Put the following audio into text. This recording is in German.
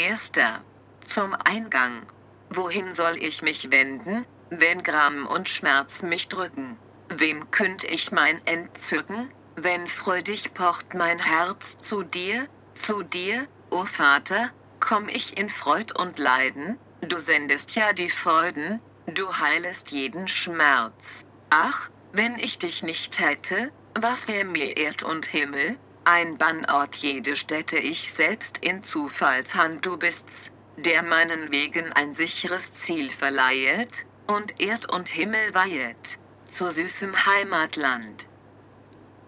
Erster. Zum Eingang. Wohin soll ich mich wenden, wenn Gram und Schmerz mich drücken? Wem künd ich mein Entzücken, wenn freudig pocht mein Herz zu dir, o Vater, komm ich in Freud und Leiden, du sendest ja die Freuden, du heilest jeden Schmerz. Ach, wenn ich dich nicht hätte, was wär mir Erd und Himmel? Ein Bannort jede Stätte, ich selbst in Zufallshand, du bist's, der meinen Wegen ein sicheres Ziel verleihet, und Erd und Himmel weihet, zu süßem Heimatland.